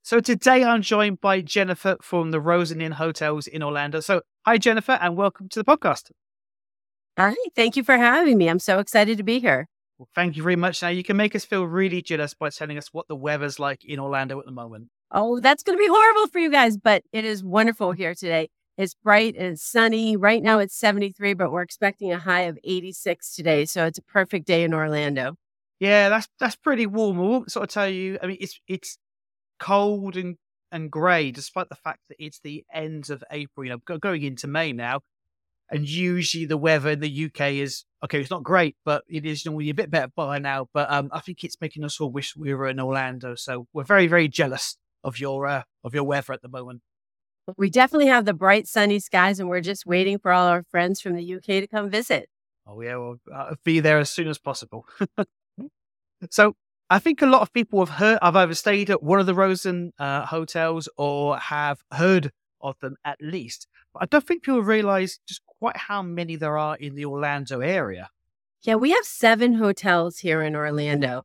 So today I'm joined by Jennifer from the Rosen Inn Hotels in Orlando. So hi, Jennifer, and welcome to the podcast. All right. Thank you for having me. I'm so excited to be here. Well, thank you very much. Now you can make us feel really jealous by telling us what the weather's like in Orlando at the moment. Oh, that's going to be horrible for you guys, but it is wonderful here today. It's bright and it's sunny. Right now it's 73, but we're expecting a high of 86 today. So it's a perfect day in Orlando. Yeah, that's pretty warm. I won't sort of tell you. I mean, it's cold and grey, despite the fact that it's the end of April. Going into May now. And usually the weather in the UK is okay. It's not great, but it is normally a bit better by now. But I think it's making us all wish we were in Orlando. So we're very, very jealous of your weather at the moment. We definitely have the bright sunny skies, and we're just waiting for all our friends from the UK to come visit. Oh yeah, well, I'll be there as soon as possible. So I think a lot of people I've either stayed at one of the Rosen hotels or have heard of them at least. But I don't think people realize just quite how many there are in the Orlando area. Yeah, we have 7 hotels here in Orlando,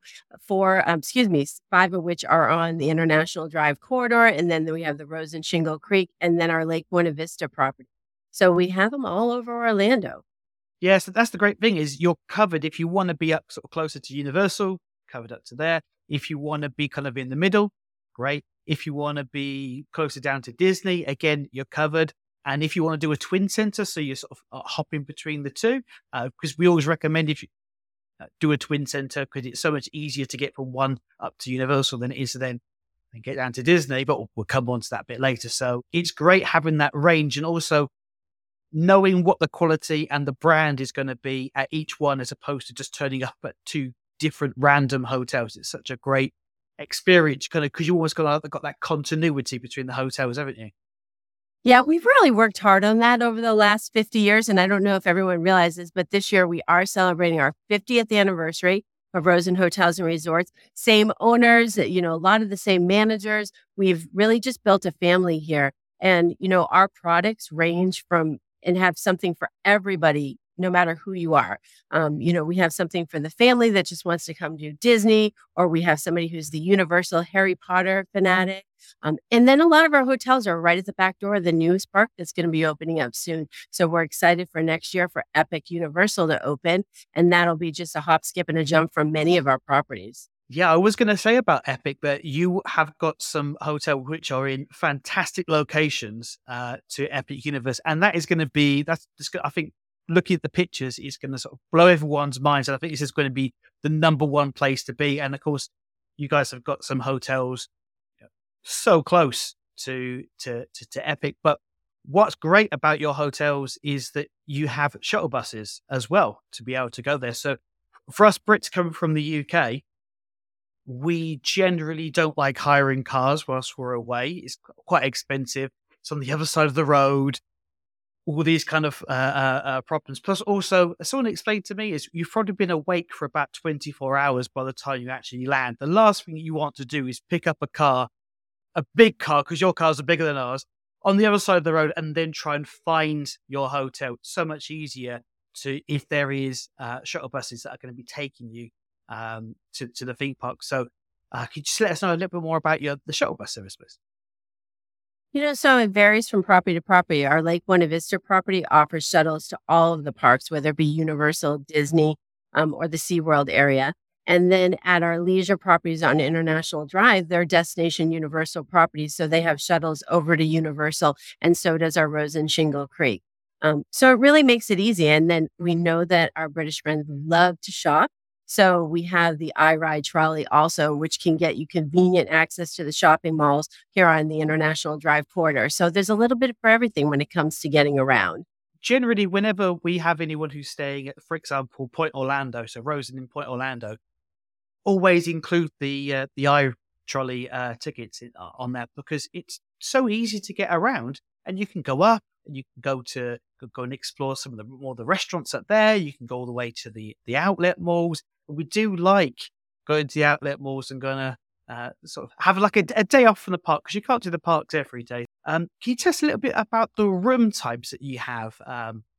5 of which are on the International Drive corridor. And then we have the Rosen Shingle Creek and then our Lake Buena Vista property. So we have them all over Orlando. Yeah, so that's the great thing is you're covered if you want to be up sort of closer to Universal, covered up to there. If you want to be kind of in the middle, great. If you want to be closer down to Disney, again, you're covered. And if you want to do a twin center, so you're sort of hopping between the two, because we always recommend if you do a twin center, because it's so much easier to get from one up to Universal than it is to then get down to Disney, but we'll come on to that a bit later. So it's great having that range and also knowing what the quality and the brand is going to be at each one, as opposed to just turning up at 2 different random hotels. It's such a great experience, kind of, because you always got that continuity between the hotels, haven't you? Yeah, we've really worked hard on that over the last 50 years. And I don't know if everyone realizes, but this year we are celebrating our 50th anniversary of Rosen Hotels and Resorts. Same owners, a lot of the same managers. We've really just built a family here. And, our products range from and have something for everybody, no matter who you are. We have something for the family that just wants to come to Disney, or we have somebody who's the Universal Harry Potter fanatic. And then a lot of our hotels are right at the back door of the newest park that's going to be opening up soon. So we're excited for next year for Epic Universal to open. And that'll be just a hop, skip, and a jump from many of our properties. Yeah, I was going to say about Epic that you have got some hotels which are in fantastic locations to Epic Universe. And that is going to be, I think, looking at the pictures, is going to sort of blow everyone's minds. And I think this is going to be the number one place to be. And of course, you guys have got some hotels so close to Epic. But what's great about your hotels is that you have shuttle buses as well to be able to go there. So for us Brits coming from the UK, we generally don't like hiring cars whilst we're away. It's quite expensive. It's on the other side of the road. All these kind of problems. Plus, also, someone explained to me is you've probably been awake for about 24 hours by the time you actually land. The last thing you want to do is pick up a big car, because your cars are bigger than ours, on the other side of the road, and then try and find your hotel. It's so much easier if there is shuttle buses that are going to be taking you to the theme park. So could you just let us know a little bit more about the shuttle bus service, please? So it varies from property to property. Our Lake Buena Vista property offers shuttles to all of the parks, whether it be Universal, Disney, or the SeaWorld area. And then at our leisure properties on International Drive, they're destination Universal properties. So they have shuttles over to Universal, and so does our Rosen Shingle Creek. So it really makes it easy. And then we know that our British friends love to shop. So we have the iRide trolley also, which can get you convenient access to the shopping malls here on the International Drive corridor. So there's a little bit for everything when it comes to getting around. Generally, whenever we have anyone who's staying at, for example, Point Orlando, so Rosen in Point Orlando, always include the iTrolley tickets on that, because it's so easy to get around, and you can go up and you can go and explore some of the restaurants up there. You can go all the way to the outlet malls. We do like going to the outlet malls and going to sort of have like a day off from the park, because you can't do the parks every day. Can you tell us a little bit about the room types that you have?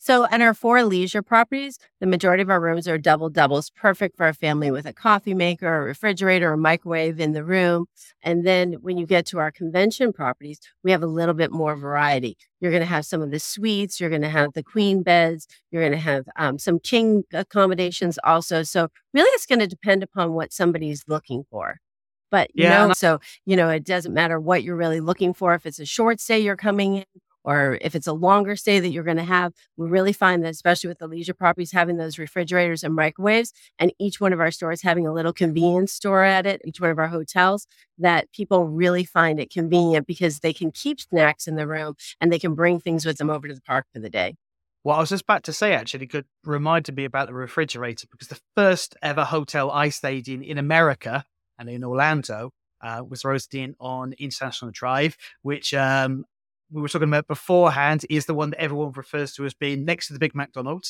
So at our four leisure properties, the majority of our rooms are double doubles, perfect for a family with a coffee maker, a refrigerator, a microwave in the room. And then when you get to our convention properties, we have a little bit more variety. You're going to have some of the suites, you're going to have the queen beds, you're going to have some king accommodations also. So really it's going to depend upon what somebody's looking for. But, Yeah, and it doesn't matter what you're really looking for. If it's a short stay you're coming in, or if it's a longer stay that you're going to have, we really find that, especially with the leisure properties, having those refrigerators and microwaves, and each one of our stores having a little convenience store at it, each one of our hotels, that people really find it convenient because they can keep snacks in the room and they can bring things with them over to the park for the day. Well, I was just about to say, actually, good reminded me about the refrigerator because the first ever hotel I stayed in America and in Orlando was Rosen Inn on International Drive, which we were talking about beforehand is the one that everyone refers to as being next to the big McDonald's.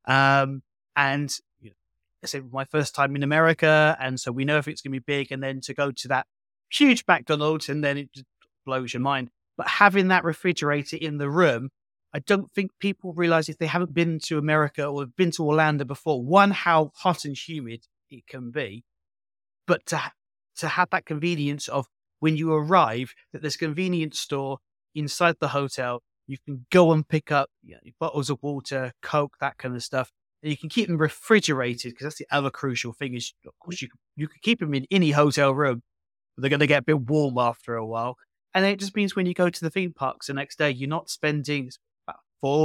And I said my first time in America, and so we know if it's going to be big, and then to go to that huge McDonald's, and then it just blows your mind. But having that refrigerator in the room, I don't think people realize if they haven't been to America or been to Orlando before, one, how hot and humid it can be, but to have that convenience of when you arrive, that there's a convenience store inside the hotel, you can go and pick up bottles of water, Coke, that kind of stuff. And you can keep them refrigerated because that's the other crucial thing is, of course, you can keep them in any hotel room, but they're going to get a bit warm after a while. And it just means when you go to the theme parks the next day, you're not spending about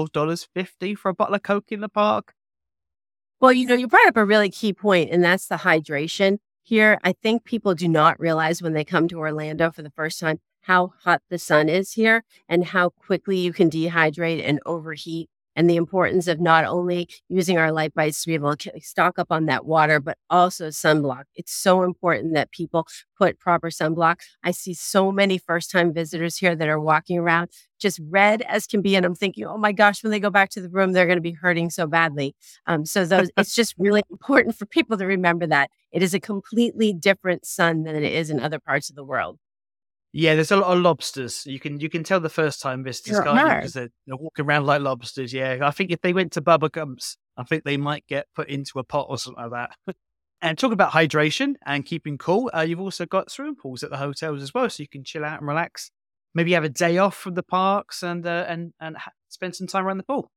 $4.50 for a bottle of Coke in the park. Well, you brought up a really key point, and that's the hydration. Here, I think people do not realize when they come to Orlando for the first time how hot the sun is here and how quickly you can dehydrate and overheat, and the importance of not only using our Light Bites to be able to stock up on that water, but also sunblock. It's so important that people put proper sunblock. I see so many first-time visitors here that are walking around just red as can be, and I'm thinking, oh my gosh, when they go back to the room, they're going to be hurting so badly. It's just really important for people to remember that it is a completely different sun than it is in other parts of the world. Yeah, there's a lot of lobsters. You can tell the first time visitors, There can't you? are. Because they're walking around like lobsters. Yeah, I think if they went to Bubba Gumps, I think they might get put into a pot or something like that. And talk about hydration and keeping cool. You've also got swimming pools at the hotels as well, so you can chill out and relax. Maybe have a day off from the parks and spend some time around the pool.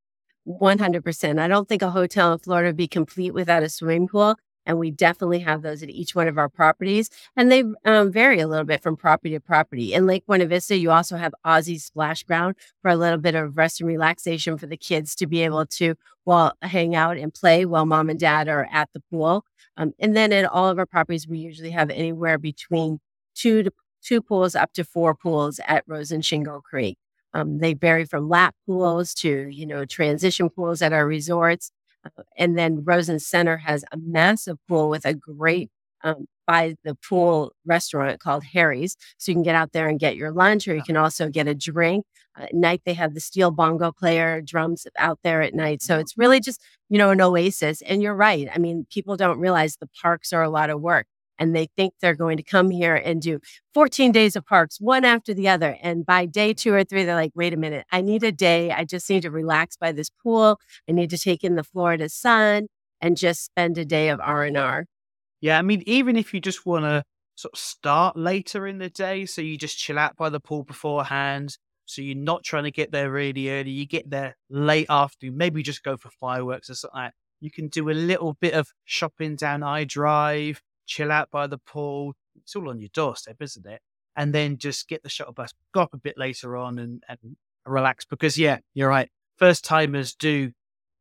100%. I don't think a hotel in Florida would be complete without a swimming pool. And we definitely have those at each one of our properties. And they vary a little bit from property to property. In Lake Buena Vista, you also have Ozzy Splash Ground for a little bit of rest and relaxation for the kids to be able to hang out and play while mom and dad are at the pool. And then at all of our properties, we usually have anywhere between two pools up to four pools at Rose and Shingle Creek. They vary from lap pools to, transition pools at our resorts. And then Rosen Center has a massive pool with a great by the pool restaurant called Harry's. So you can get out there and get your lunch, or you can also get a drink. At night, they have the steel bongo player drums out there at night. So it's really just, an oasis. And you're right. I mean, people don't realize the parks are a lot of work. And they think they're going to come here and do 14 days of parks, one after the other. And by day 2 or 3, they're like, wait a minute, I need a day. I just need to relax by this pool. I need to take in the Florida sun and just spend a day of R&R. Yeah, I mean, even if you just want to sort of start later in the day, so you just chill out by the pool beforehand, so you're not trying to get there really early, you get there late afternoon, maybe just go for fireworks or something like that. You can do a little bit of shopping down iDrive, chill out by the pool. It's all on your doorstep, isn't it? And then just get the shuttle bus, go up a bit later on and relax. Because, yeah, you're right. First timers do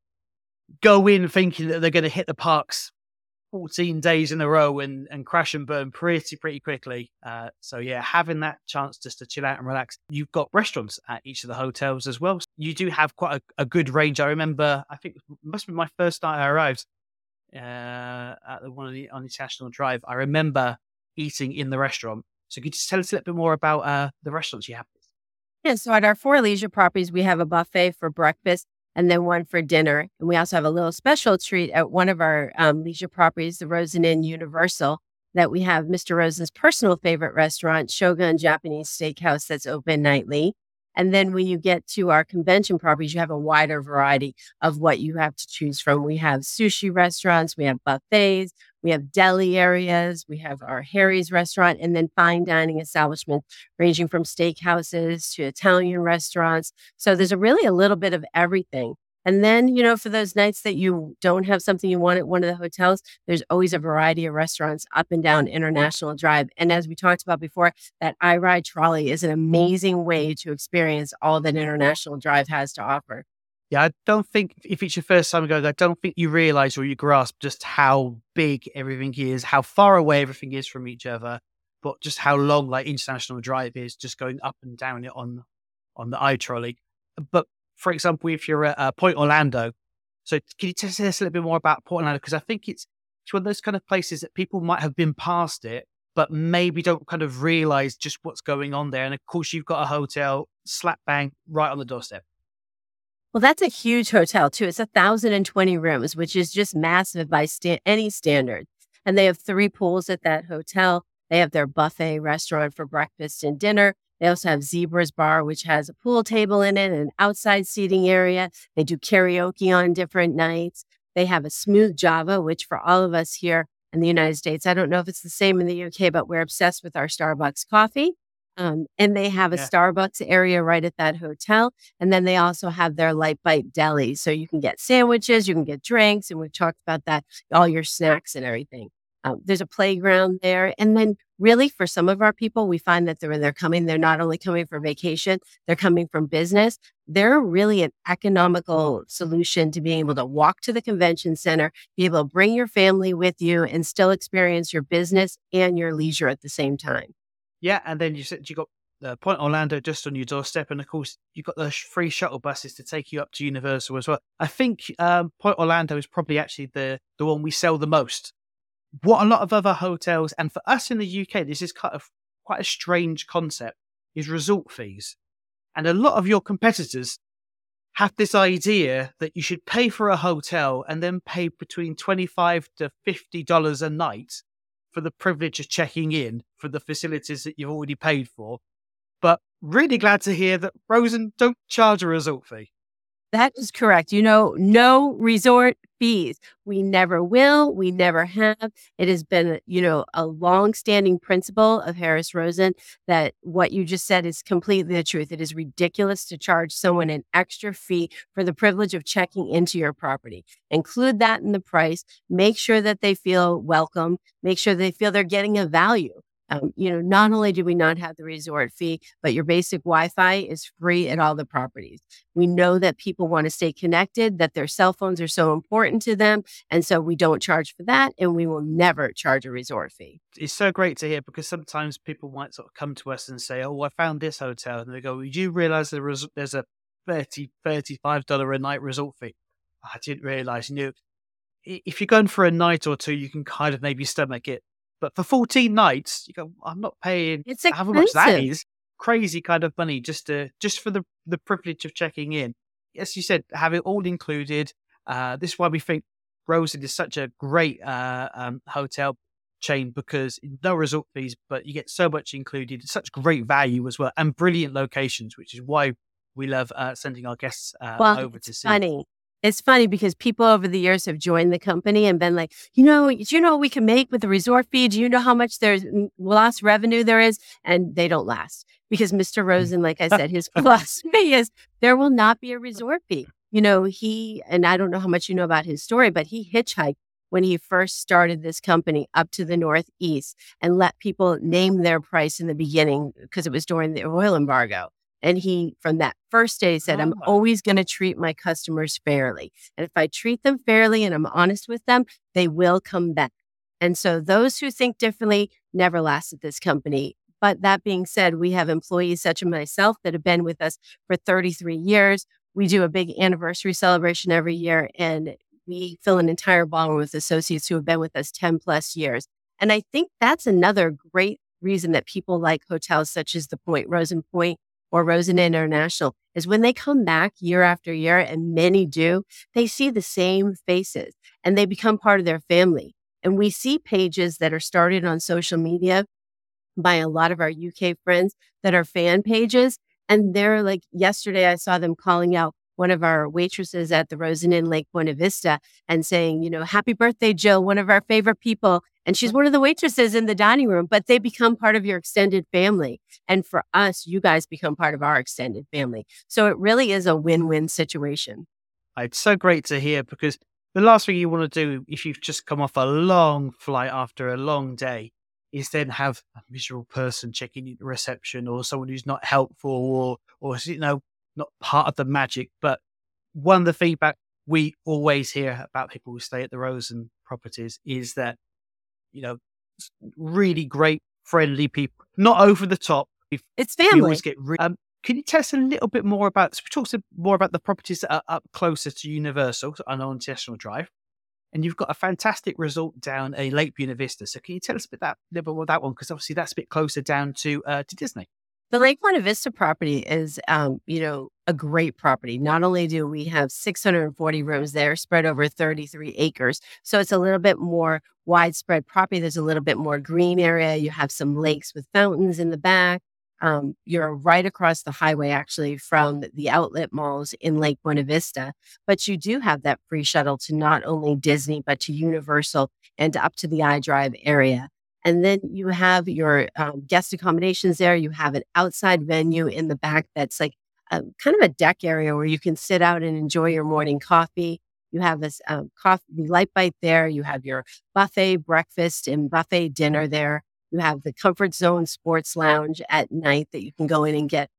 go in thinking that they're going to hit the parks 14 days in a row and crash and burn pretty quickly. So, yeah, having that chance just to chill out and relax. You've got restaurants at each of the hotels as well. You do have quite a good range. I remember, I think it must be my first night I arrived. At the one on International Drive, I remember eating in the restaurant. So could you just tell us a little bit more about the restaurants you have? Yeah, so at our 4 leisure properties, we have a buffet for breakfast and then one for dinner. And we also have a little special treat at one of our leisure properties, the Rosen Inn Universal, that we have Mr. Rosen's personal favorite restaurant, Shogun Japanese Steakhouse, that's open nightly. And then when you get to our convention properties, you have a wider variety of what you have to choose from. We have sushi restaurants, we have buffets, we have deli areas, we have our Harry's restaurant, and then fine dining establishments ranging from steakhouses to Italian restaurants. So there's really a little bit of everything. And then, for those nights that you don't have something you want at one of the hotels, there's always a variety of restaurants up and down International Drive. And as we talked about before, that iRide trolley is an amazing way to experience all that International Drive has to offer. Yeah, I don't think if it's your first time going, I don't think you realize or you grasp just how big everything is, how far away everything is from each other, but just how long like International Drive is, just going up and down it on the iTrolley. But for example, if you're at Point Orlando, so can you tell us a little bit more about Point Orlando? Because I think it's one of those kind of places that people might have been past it, but maybe don't kind of realize just what's going on there. And of course, you've got a hotel slap bang right on the doorstep. Well, that's a huge hotel too. It's 1,020 rooms, which is just massive by any standard. And they have 3 pools at that hotel. They have their buffet restaurant for breakfast and dinner. They also have Zebra's Bar, which has a pool table in it and an outside seating area. They do karaoke on different nights. They have a smooth Java, which for all of us here in the United States, I don't know if it's the same in the UK, but we're obsessed with our Starbucks coffee. And they have a Starbucks area right at that hotel. And then they also have their Light Bite Deli. So you can get sandwiches, you can get drinks, and we've talked about that, all your snacks and everything. There's a playground there. And then really for some of our people, we find that they're not only coming for vacation, they're coming from business. They're really an economical solution to being able to walk to the convention center, be able to bring your family with you and still experience your business and your leisure at the same time. Yeah, and then you said you got Point Orlando just on your doorstep, and of course you've got the free shuttle buses to take you up to Universal as well. I think Point Orlando is probably actually the one we sell the most. What a lot of other hotels, and for us in the UK, this is quite a strange concept, is resort fees. And a lot of your competitors have this idea that you should pay for a hotel and then pay between $25 to $50 a night for the privilege of checking in for the facilities that you've already paid for. But really glad to hear that Rosen don't charge a resort fee. That is correct. No resort fees. We never will. We never have. It has been, a long-standing principle of Harris Rosen that what you just said is completely the truth. It is ridiculous to charge someone an extra fee for the privilege of checking into your property. Include that in the price. Make sure that they feel welcome. Make sure they feel they're getting a value. Not only do we not have the resort fee, but your basic Wi-Fi is free at all the properties. We know that people want to stay connected, that their cell phones are so important to them. And so we don't charge for that, and we will never charge a resort fee. It's so great to hear, because sometimes people might sort of come to us and say, oh, I found this hotel. And they go, did you realize there's a $35 a night resort fee? I didn't realize. If you're going for a night or two, you can kind of maybe stomach it. But for 14 nights, you go, I'm not paying however much that is. Crazy kind of money just for the privilege of checking in. As you said, have it all included. This is why we think Rosen is such a great hotel chain, because no resort fees, but you get so much included. It's such great value as well, and brilliant locations, which is why we love sending our guests over to see. It's funny because people over the years have joined the company and been like, do you know what we can make with the resort fee? Do you know how much there's lost revenue there is? And they don't last, because Mr. Rosen, like I said, his philosophy is there will not be a resort fee. And I don't know how much you know about his story, but he hitchhiked when he first started this company up to the Northeast and let people name their price in the beginning, because it was during the oil embargo. And he, from that first day, said, I'm always going to treat my customers fairly. And if I treat them fairly and I'm honest with them, they will come back. And so those who think differently never last at this company. But that being said, we have employees such as myself that have been with us for 33 years. We do a big anniversary celebration every year, and we fill an entire ballroom with associates who have been with us 10 plus years. And I think that's another great reason that people like hotels such as the Point, Rosen Point, or Rosen International, is when they come back year after year, and many do, they see the same faces and they become part of their family. And we see pages that are started on social media by a lot of our UK friends that are fan pages, And they're like, yesterday I saw them calling out one of our waitresses at the Rosen Inn Lake Buena Vista and saying, happy birthday, Jill, one of our favorite people. And she's one of the waitresses in the dining room, but they become part of your extended family. And for us, you guys become part of our extended family. So it really is a win-win situation. It's so great to hear, because the last thing you want to do if you've just come off a long flight after a long day is then have a miserable person checking in the reception, or someone who's not helpful, or not part of the magic. But one of the feedback we always hear about people who stay at the Rosen properties is that, really great, friendly people, not over the top. It's We family. always get can you tell us a little bit more about, so we talked more about the properties that are up closer to Universal on International Drive, and you've got a fantastic resort down a Lake Buena Vista. So can you tell us a little bit about that one? Because obviously that's a bit closer down to Disney. The Lake Buena Vista property is, a great property. Not only do we have 640 rooms there spread over 33 acres, so it's a little bit more widespread property. There's a little bit more green area. You have some lakes with fountains in the back. You're right across the highway, actually, from the outlet malls in Lake Buena Vista. But you do have that free shuttle to not only Disney, but to Universal and up to the iDrive area. And then you have your guest accommodations there. You have an outside venue in the back that's like kind of a deck area where you can sit out and enjoy your morning coffee. You have this coffee light bite there. You have your buffet breakfast and buffet dinner there. You have the Comfort Zone Sports Lounge at night that you can go in and get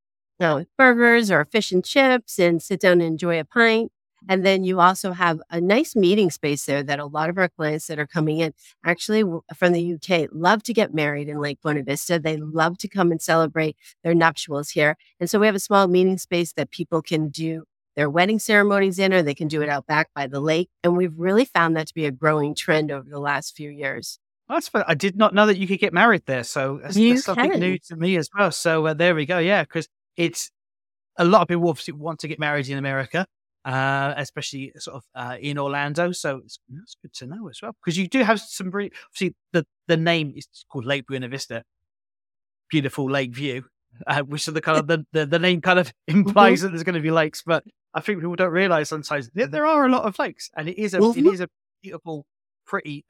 burgers or fish and chips and sit down and enjoy a pint. And then you also have a nice meeting space there that a lot of our clients that are coming in, actually from the UK, love to get married in Lake Buena Vista. They love to come and celebrate their nuptials here. And so we have a small meeting space that people can do their wedding ceremonies in, or they can do it out back by the lake. And we've really found that to be a growing trend over the last few years. That's fun. I did not know that you could get married there. So that's something new to me as well. So there we go. Yeah, because it's a lot of people obviously want to get married in America, especially sort of in Orlando. So it's good to know as well, because you do have some really, obviously the name is called Lake Buena Vista, beautiful lake view, which are the kind of the name kind of implies that there's going to be lakes. But I think people don't realize sometimes that there are a lot of lakes, and it is a beautiful, pretty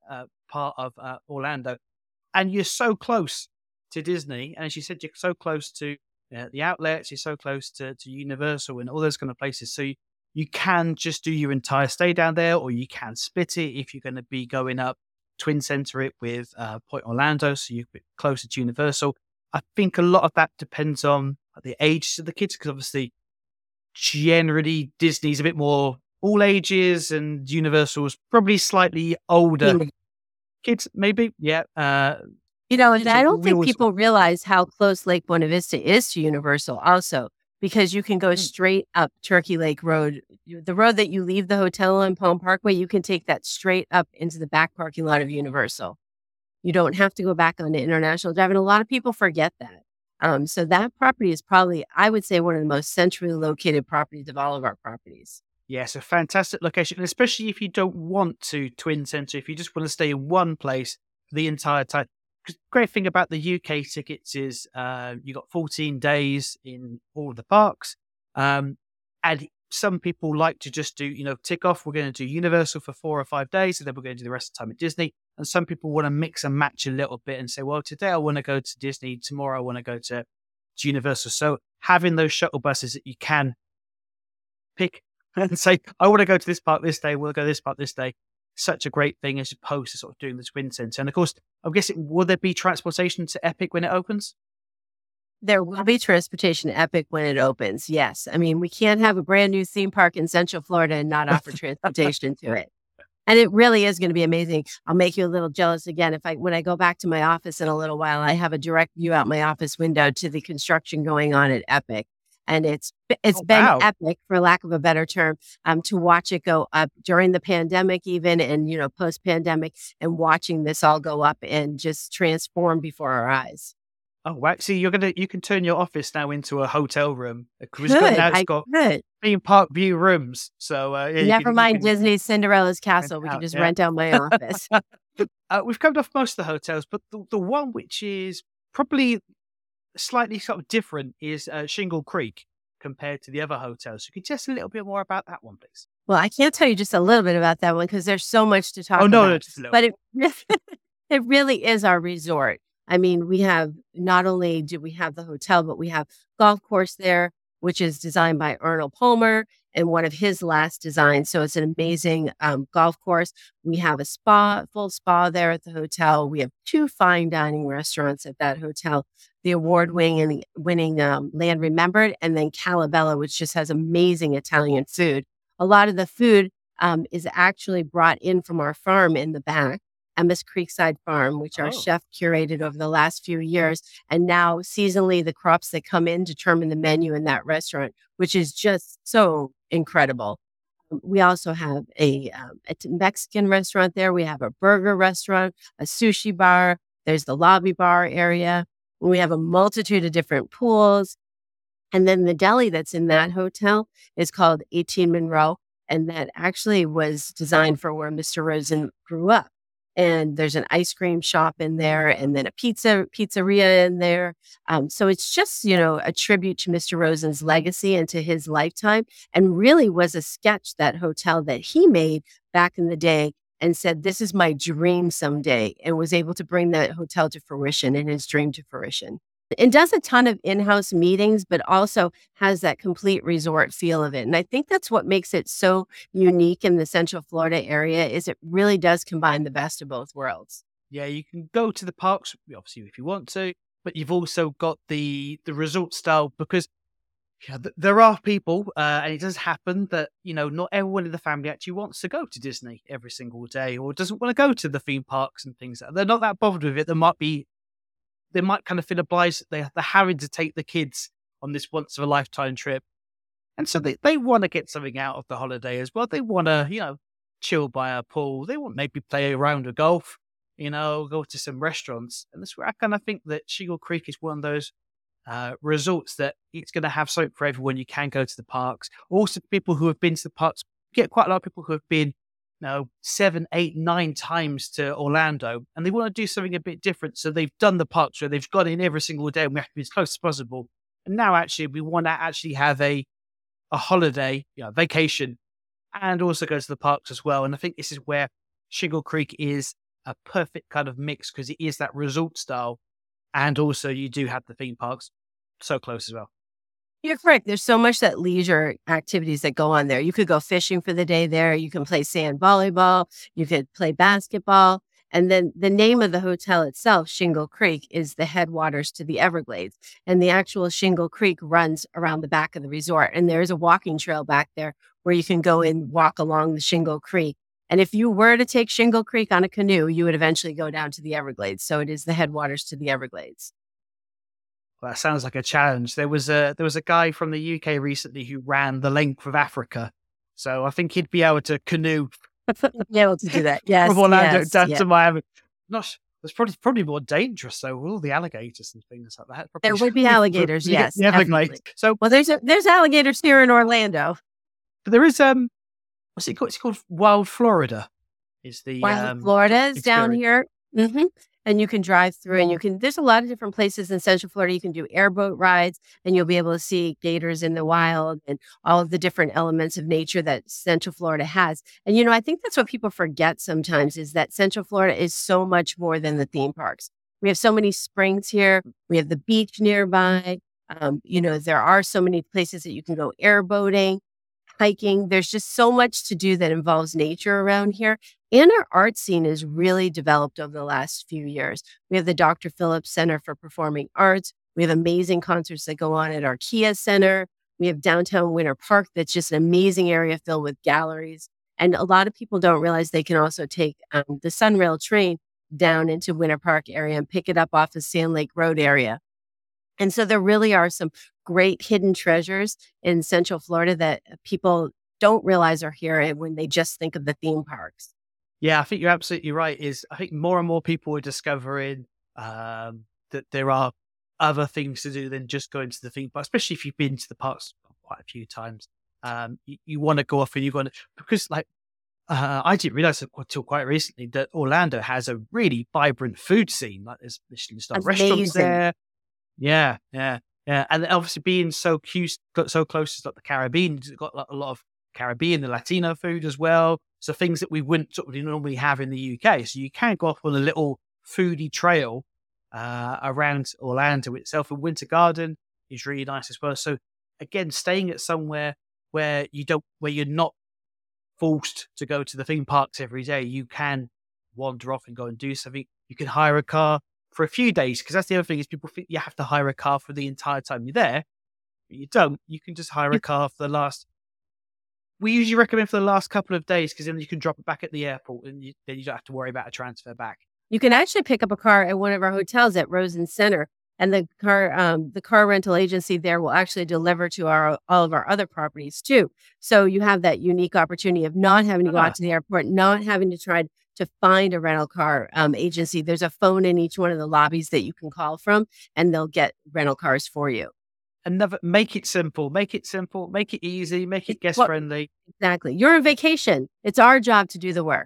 part of Orlando, and you're so close to Disney, and as you said, you're so close to the outlets, you're so close to Universal and all those kind of places, so you can just do your entire stay down there, or you can split it if you're going to be going up twin center it with Point Orlando, so you're a bit closer to Universal. I think a lot of that depends on the age of the kids, because obviously generally Disney's a bit more all ages, and Universal's probably slightly older kids, maybe. Yeah. And I don't think people realize how close Lake Buena Vista is to Universal also, because you can go straight up Turkey Lake Road. The road that you leave the hotel on, Palm Parkway, you can take that straight up into the back parking lot of Universal. You don't have to go back onto International Drive, and a lot of people forget that. So that property is probably, I would say, one of the most centrally located properties of all of our properties. Yes, a fantastic location, and especially if you don't want to twin center, if you just want to stay in one place for the entire time. Because the great thing about the UK tickets is you got 14 days in all of the parks, and some people like to just do, tick off, we're going to do Universal for 4 or 5 days, and then we're going to do the rest of the time at Disney. And some people want to mix and match a little bit and say, well, today I want to go to Disney, tomorrow I want to go to Universal. So having those shuttle buses that you can pick and say, I want to go to this park this day, we'll go to this park this day, such a great thing, as opposed to sort of doing the twin center. And of course, I'm guessing, will there be transportation to Epic when it opens? There will be transportation to Epic when it opens, yes. I mean, we can't have a brand new theme park in Central Florida and not offer transportation to it. And it really is going to be amazing. I'll make you a little jealous again. When I go back to my office in a little while, I have a direct view out my office window to the construction going on at Epic. And it's been epic, for lack of a better term, to watch it go up during the pandemic, even, and post-pandemic, and watching this all go up and just transform before our eyes. Oh wow! See, you can turn your office now into a hotel room. It's got theme park view rooms. So never mind Disney's Cinderella's Castle. We can just rent out my office. We've covered off most of the hotels, but the one which is probably slightly sort of different is Shingle Creek compared to the other hotels. So could you just a little bit more about that one, please? Well, I can't tell you just a little bit about that one because there's so much to Oh talk no, no, about, just a little. but it really is our resort. I mean, we have not only do we have the hotel, but we have golf course there, which is designed by Arnold Palmer and one of his last designs. So it's an amazing golf course. We have a spa, full spa there at the hotel. We have 2 fine dining restaurants at that hotel, the award-winning Land Remembered, and then Calabella, which just has amazing Italian food. A lot of the food is actually brought in from our farm in the back, Emma's Creekside Farm, which our Oh, chef curated over the last few years. And now seasonally, the crops that come in determine the menu in that restaurant, which is just so incredible. We also have a Mexican restaurant there. We have a burger restaurant, a sushi bar. There's the lobby bar area. We have a multitude of different pools. And then the deli that's in that hotel is called 18 Monroe. And that actually was designed for where Mr. Rosen grew up. And there's an ice cream shop in there and then a pizzeria in there. So it's just, a tribute to Mr. Rosen's legacy and to his lifetime, and really was a sketch, that hotel that he made back in the day, and said, this is my dream someday, and was able to bring that hotel to fruition and his dream to fruition. And does a ton of in-house meetings, but also has that complete resort feel of it. And I think that's what makes it so unique in the Central Florida area, is it really does combine the best of both worlds. yeah, you can go to the parks, obviously, if you want to, but you've also got the resort style because yeah, there are people, and it does happen that, not everyone in the family actually wants to go to Disney every single day or doesn't want to go to the theme parks and things. They're not that bothered with it. They might kind of feel obliged that they're having to take the kids on this once in a lifetime trip. And so they want to get something out of the holiday as well. They want to, chill by a pool. They want maybe play a round of golf, go to some restaurants. And that's where I kind of think that Shingle Creek is one of those resorts that it's going to have something for everyone. You can go to the parks. Also, people who have been to the parks, get quite a lot of people who have been 7, 8, 9 times to Orlando, and they want to do something a bit different. So they've done the parks where they've got in every single day, and we have to be as close as possible. And now, actually, we want to actually have a holiday, vacation, and also go to the parks as well. And I think this is where Shingle Creek is a perfect kind of mix because it is that resort style, and also you do have the theme parks so close as well. You're correct. There's so much that leisure activities that go on there. You could go fishing for the day there. You can play sand volleyball. You could play basketball. And then the name of the hotel itself, Shingle Creek, is the headwaters to the Everglades. And the actual Shingle Creek runs around the back of the resort. And there's a walking trail back there where you can go and walk along the Shingle Creek. And if you were to take Shingle Creek on a canoe, you would eventually go down to the Everglades. So it is the headwaters to the Everglades. Well, that sounds like a challenge. There was a guy from the UK recently who ran the length of Africa, so I think he'd be able to canoe Be able to do that. Yes. from Orlando Yes. down Yeah. to Miami. Not, it's probably more dangerous though, with all the alligators and things like that. There Probably would be alligators. you get Yes. the Everglades. Definitely. So, Well, there's alligators here in Orlando. but there is what's it called? It's called Wild Florida. Is the Wild Florida is down experience? here. And you can drive through, and there's a lot of different places in Central Florida. You can do airboat rides, and you'll be able to see gators in the wild and all of the different elements of nature that Central Florida has. And, I think that's what people forget sometimes, is that Central Florida is so much more than the theme parks. We have so many springs here. We have the beach nearby. There are so many places that you can go airboating, hiking. There's just so much to do that involves nature around here. And our art scene is really developed over the last few years. We have the Dr. Phillips Center for Performing Arts. We have amazing concerts that go on at our Kia Center. We have downtown Winter Park that's just an amazing area filled with galleries. And a lot of people don't realize they can also take the Sunrail train down into Winter Park area and pick it up off the Sand Lake Road area. And so there really are some great hidden treasures in Central Florida that people don't realize are here when they just think of the theme parks. Yeah, I think you're absolutely right. I think more and more people are discovering that there are other things to do than just going to the theme park, especially if you've been to the parks quite a few times. You want to go off and you want to, because I didn't realize until quite recently that Orlando has a really vibrant food scene. Like there's Michelin star restaurants Amazing. there. Yeah, yeah, yeah. And obviously being so close to like the Caribbean, it's got like, a lot of Caribbean, the Latino food as well. So things that we wouldn't sort of normally have in the UK. So you can go off on a little foodie trail around Orlando itself. And Winter Garden is really nice as well. So again, staying at somewhere where you're not forced to go to the theme parks every day, you can wander off and go and do something. You can hire a car for a few days because that's the other thing is people think you have to hire a car for the entire time you're there, but you don't. You can just hire a You, car for the last. We usually recommend for the last couple of days because then you can drop it back at the airport and then you don't have to worry about a transfer back. you can actually pick up a car at one of our hotels at Rosen Center, and the car rental agency there will actually deliver to all of our other properties too. So you have that unique opportunity of not having to go Ah, out to the airport, not having to try to find a rental car agency. There's a phone in each one of the lobbies that you can call from, and they'll get rental cars for you. another make it simple, make it easy, make it guest Well, friendly. exactly. You're on vacation. It's our job to do the work.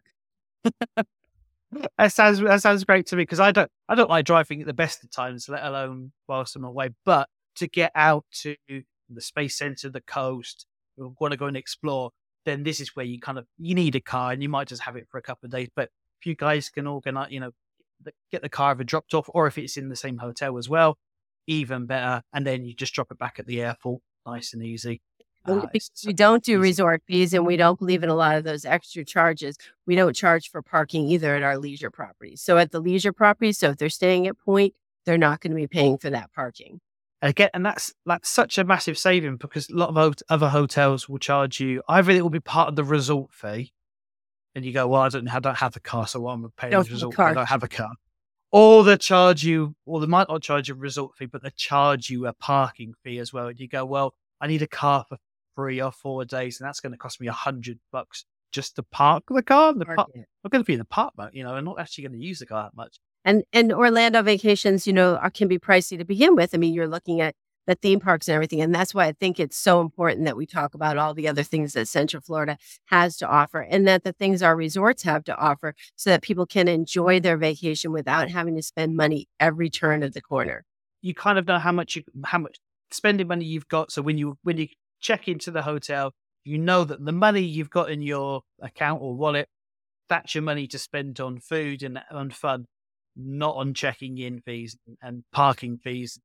That sounds great to me because I don't like driving at the best of times, let alone whilst I'm away. But to get out to the space center, the coast, you want to go and explore, then this is where you need a car, and you might just have it for a couple of days. But if you guys can organize, get the car either dropped off, or if it's in the same hotel as well, even better. And then you just drop it back at the airport, nice and easy. Because It's so we don't do easy. resort fees and we don't believe in a lot of those extra charges. We don't charge for parking either at our leisure properties. So at the leisure properties, so if they're staying at Point, they're not going to be paying for that parking. Again, and that's such a massive saving because a lot of other hotels will charge you either it will be part of the resort fee, and you go, well, I don't have a car, so I'm paying Don't this have a resort fee. I car. don't have a car, or they charge you, or they might not charge you a resort fee, but they charge you a parking fee as well. And you go, well, I need a car for 3 or 4 days, and that's going to cost me $100 just to park the car. Park I'm it. going to be in the park, I'm not actually going to use the car that much. And Orlando vacations, can be pricey to begin with. I mean, you're looking at the theme parks and everything. And that's why I think it's so important that we talk about all the other things that Central Florida has to offer and that the things our resorts have to offer so that people can enjoy their vacation without having to spend money every turn of the corner. You kind of know how much spending money you've got. So when you check into the hotel, you know that the money you've got in your account or wallet, that's your money to spend on food and on fun, not on checking in fees and parking fees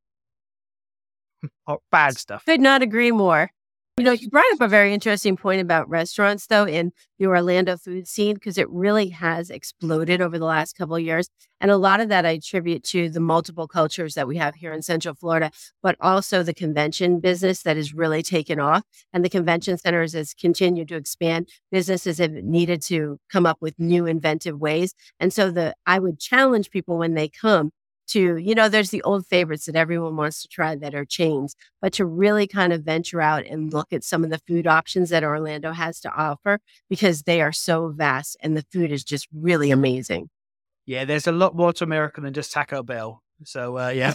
or bad stuff. Could not agree more. You brought up a very interesting point about restaurants, though, in the Orlando food scene, because it really has exploded over the last couple of years. And a lot of that I attribute to the multiple cultures that we have here in Central Florida, but also the convention business that has really taken off. And the convention centers has continued to expand. Businesses have needed to come up with new inventive ways. And so I would challenge people when they come to, there's the old favorites that everyone wants to try that are chains, but to really kind of venture out and look at some of the food options that Orlando has to offer because they are so vast and the food is just really amazing. Yeah, there's a lot more to America than just Taco Bell. So yeah,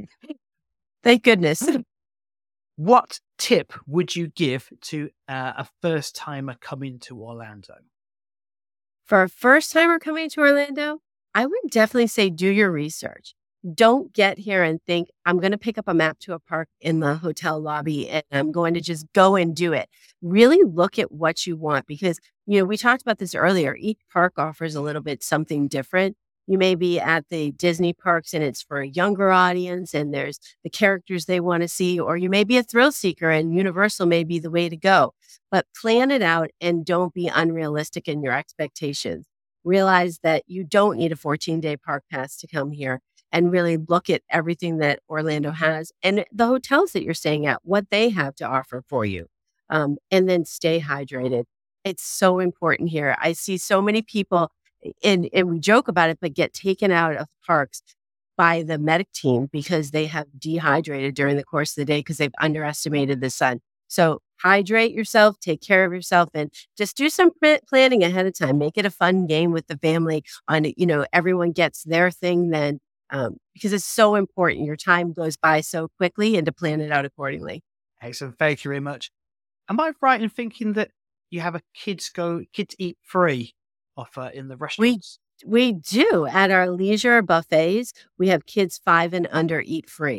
Thank goodness. what tip would you give to a first timer coming to Orlando? For a first timer coming to Orlando, I would definitely say do your research. Don't get here and think, I'm going to pick up a map to a park in the hotel lobby and I'm going to just go and do it. Really look at what you want because, we talked about this earlier. Each park offers a little bit something different. You may be at the Disney parks and it's for a younger audience and there's the characters they want to see, or you may be a thrill seeker and Universal may be the way to go. But plan it out and don't be unrealistic in your expectations. Realize that you don't need a 14-day park pass to come here and really look at everything that Orlando has and the hotels that you're staying at, what they have to offer for you. And then stay hydrated. It's so important here. I see so many people, and we joke about it, but get taken out of parks by the medic team because they have dehydrated during the course of the day because they've underestimated the sun. So hydrate yourself, take care of yourself, and just do some planning ahead of time. Make it a fun game with the family on, everyone gets their thing then because it's so important. Your time goes by so quickly and to plan it out accordingly. Excellent. Thank you very much. Am I right in thinking that you have a kids eat free offer in the We restaurants? we do at our leisure buffets. We have kids 5 and under eat free.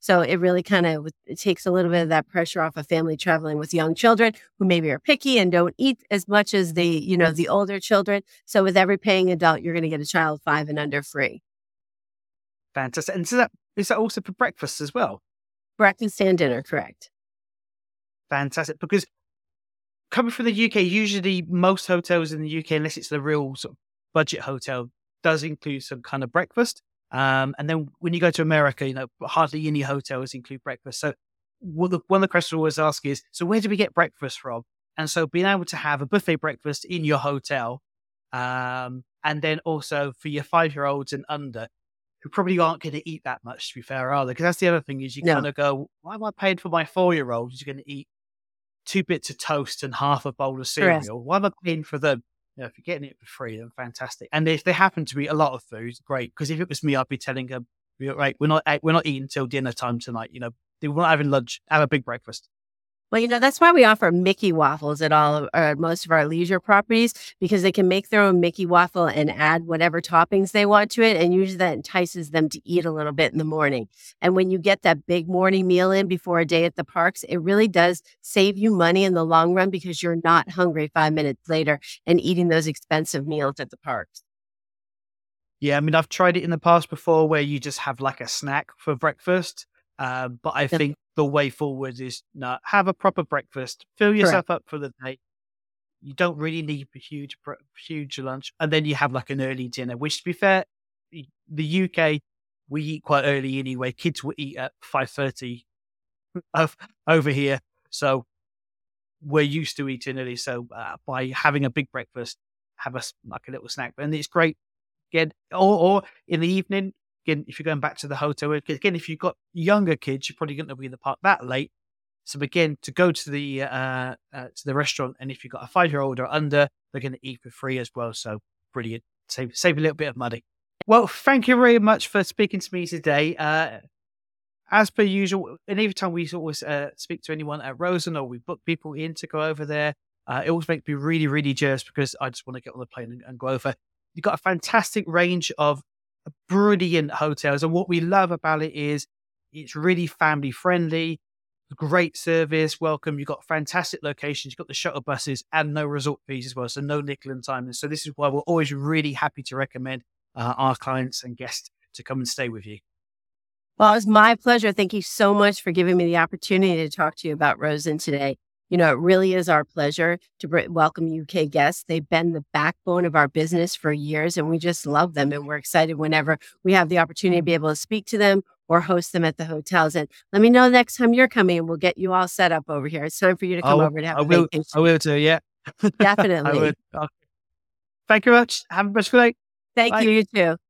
So it really kind of it takes a little bit of that pressure off a family traveling with young children who maybe are picky and don't eat as much as the older children. So with every paying adult, you're going to get a child 5 and under free. Fantastic. And so is that also for breakfast as well? Breakfast and dinner, correct. Fantastic. Because coming from the UK, usually most hotels in the UK, unless it's the real sort of budget hotel, does include some kind of breakfast. And then when you go to America, hardly any hotels include breakfast. So one of the questions I always ask is, so where do we get breakfast from? And so being able to have a buffet breakfast in your hotel, and then also for your 5-year-olds and under, who probably aren't going to eat that much, to be fair, are they? Because that's the other thing is you No. kind of go, why am I paying for my 4-year-old who's going to eat 2 bits of toast and half a bowl of cereal? Correct. Why am I paying for them? If you're getting it for free, then fantastic. And if they happen to eat a lot of food, great. Because if it was me, I'd be telling them, right, we're not eating till dinner time tonight. We're not having lunch. Have a big breakfast. Well, that's why we offer Mickey waffles at most of our leisure properties, because they can make their own Mickey waffle and add whatever toppings they want to it. And usually that entices them to eat a little bit in the morning. And when you get that big morning meal in before a day at the parks, it really does save you money in the long run because you're not hungry 5 minutes later and eating those expensive meals at the parks. Yeah, I mean, I've tried it in the past before where you just have like a snack for breakfast. But I think the way forward is have a proper breakfast, fill yourself up for the day. You don't really need a huge lunch. And then you have like an early dinner, which, to be fair, the UK, we eat quite early anyway. Kids will eat at 5:30 over here. So we're used to eating early. So by having a big breakfast, have a little snack. And it's great. Again, or in the evening, again, if you're going back to the hotel, again, if you've got younger kids, you're probably going to be in the park that late. So again, to go to the restaurant, and if you've got a 5-year-old or under, they're going to eat for free as well. So brilliant, save a little bit of money. Well, thank you very much for speaking to me today. As per usual, and every time we always speak to anyone at Rosen or we book people in to go over there, it always makes me really, really jealous because I just want to get on the plane and go over. You've got a fantastic range of brilliant hotels. And what we love about it is it's really family friendly, great service, welcome. You've got fantastic locations. You've got the shuttle buses and no resort fees as well. So no nickel and diamond. So this is why we're always really happy to recommend our clients and guests to come and stay with you. Well, it was my pleasure. Thank you so much for giving me the opportunity to talk to you about Rosen today. It really is our pleasure to welcome UK guests. They've been the backbone of our business for years, and we just love them. And we're excited whenever we have the opportunity to be able to speak to them or host them at the hotels. And let me know next time you're coming, and we'll get you all set up over here. It's time for you to come over to have a vacation. I will too, yeah. Definitely. I would. Thank you very much. Have a blessed day. Thank you, you too.